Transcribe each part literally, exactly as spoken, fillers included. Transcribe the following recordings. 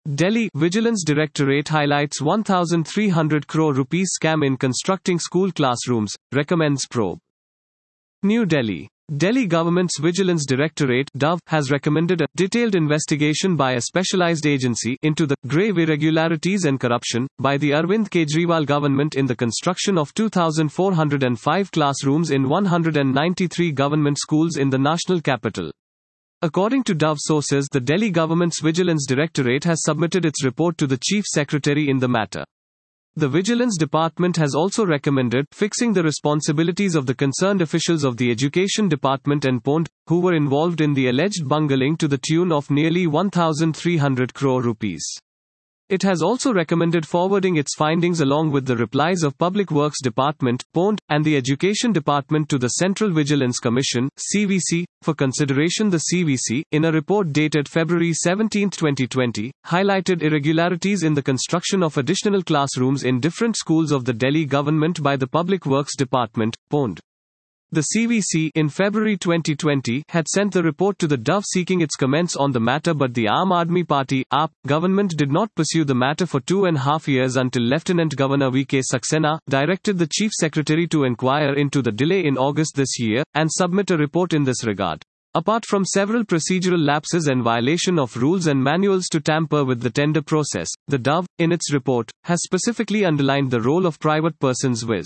Delhi Vigilance Directorate highlights one thousand three hundred crore rupees scam in constructing school classrooms, recommends probe. New Delhi. Delhi government's Vigilance Directorate (D O V) has recommended a detailed investigation by a specialized agency into the grave irregularities and corruption by the Arvind Kejriwal government in the construction of two thousand four hundred five classrooms in one hundred ninety-three government schools in the national capital. According to D O V sources, the Delhi government's Vigilance Directorate has submitted its report to the Chief Secretary in the matter. The Vigilance Department has also recommended fixing the responsibilities of the concerned officials of the Education Department and Pond, who were involved in the alleged bungling to the tune of nearly one thousand three hundred crore rupees. It has also recommended forwarding its findings along with the replies of Public Works Department, Pond, and the Education Department to the Central Vigilance Commission, C V C, for consideration. The C V C, in a report dated February seventeenth twenty twenty, highlighted irregularities in the construction of additional classrooms in different schools of the Delhi government by the Public Works Department, Pond. The C V C, in February twenty twenty, had sent the report to the D O V seeking its comments on the matter, but the Aam Aadmi Party (A A P) government did not pursue the matter for two and a half years until Lieutenant Governor V K Saxena directed the Chief Secretary to inquire into the delay in August this year, and submit a report in this regard. Apart from several procedural lapses and violation of rules and manuals to tamper with the tender process, the D O V, in its report, has specifically underlined the role of private persons viz.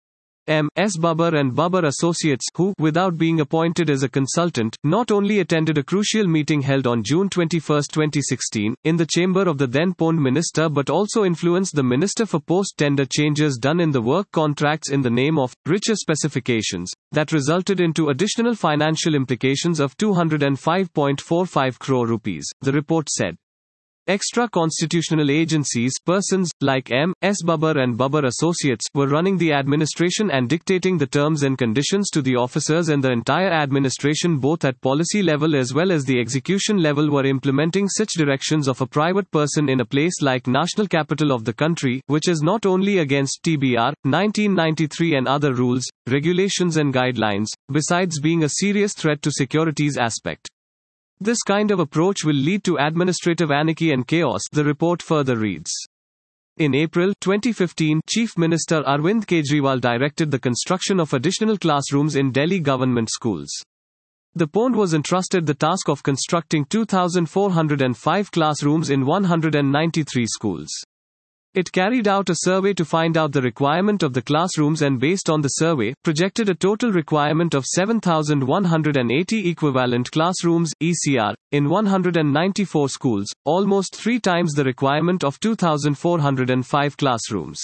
M S Babbar and Babbar Associates, who, without being appointed as a consultant, not only attended a crucial meeting held on June twenty-first twenty sixteen, in the chamber of the then Pond minister, but also influenced the minister for post-tender changes done in the work contracts in the name of richer specifications, that resulted into additional financial implications of two hundred five point four five crore rupees, the report said. Extra-constitutional agencies, persons, like M S Babbar and Babbar Associates, were running the administration and dictating the terms and conditions to the officers, and the entire administration both at policy level as well as the execution level were implementing such directions of a private person in a place like national capital of the country, which is not only against T B R, nineteen ninety-three and other rules, regulations and guidelines, besides being a serious threat to securities aspect. This kind of approach will lead to administrative anarchy and chaos, the report further reads. In April twenty fifteen, Chief Minister Arvind Kejriwal directed the construction of additional classrooms in Delhi government schools. The Pond was entrusted the task of constructing two thousand four hundred five classrooms in one hundred ninety-three schools. It carried out a survey to find out the requirement of the classrooms, and based on the survey, projected a total requirement of seven thousand one hundred eighty equivalent classrooms, E C R, in one hundred ninety-four schools, almost three times the requirement of two thousand four hundred five classrooms.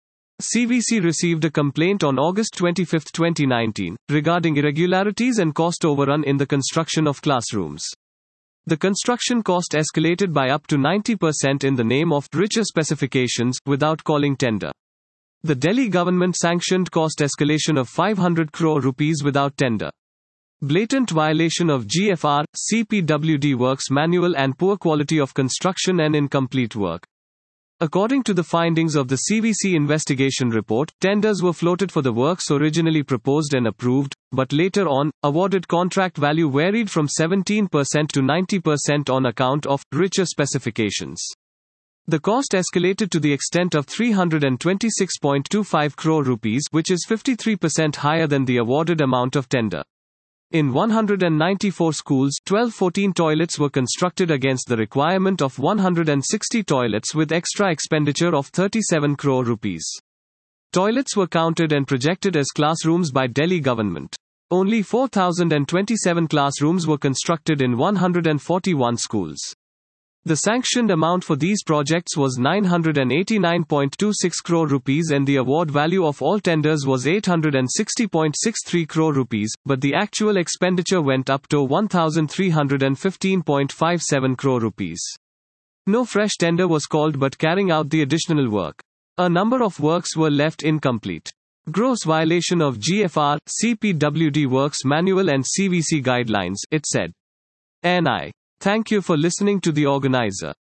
C V C received a complaint on August twenty-fifth twenty nineteen, regarding irregularities and cost overrun in the construction of classrooms. The construction cost escalated by up to ninety percent in the name of richer specifications, without calling tender. The Delhi government sanctioned cost escalation of five hundred crore rupees without tender. Blatant violation of G F R, C P W D works manual, and poor quality of construction and incomplete work. According to the findings of the C V C investigation report, tenders were floated for the works originally proposed and approved, but later on, awarded contract value varied from seventeen percent to ninety percent on account of richer specifications. The cost escalated to the extent of three hundred twenty-six point two five crore rupees, which is fifty-three percent higher than the awarded amount of tender. In one hundred ninety-four schools, twelve fourteen toilets were constructed against the requirement of one hundred sixty toilets with extra expenditure of thirty-seven crore rupees. Toilets were counted and projected as classrooms by Delhi government. Only four thousand twenty-seven classrooms were constructed in one hundred forty-one schools. The sanctioned amount for these projects was nine hundred eighty-nine point two six crore rupees, and the award value of all tenders was eight hundred sixty point six three crore rupees, but the actual expenditure went up to one thousand three hundred fifteen point five seven crore rupees. No fresh tender was called but carrying out the additional work. A number of works were left incomplete. Gross violation of G F R, C P W D works manual and C V C guidelines, it said. N I Thank you for listening to the organizer.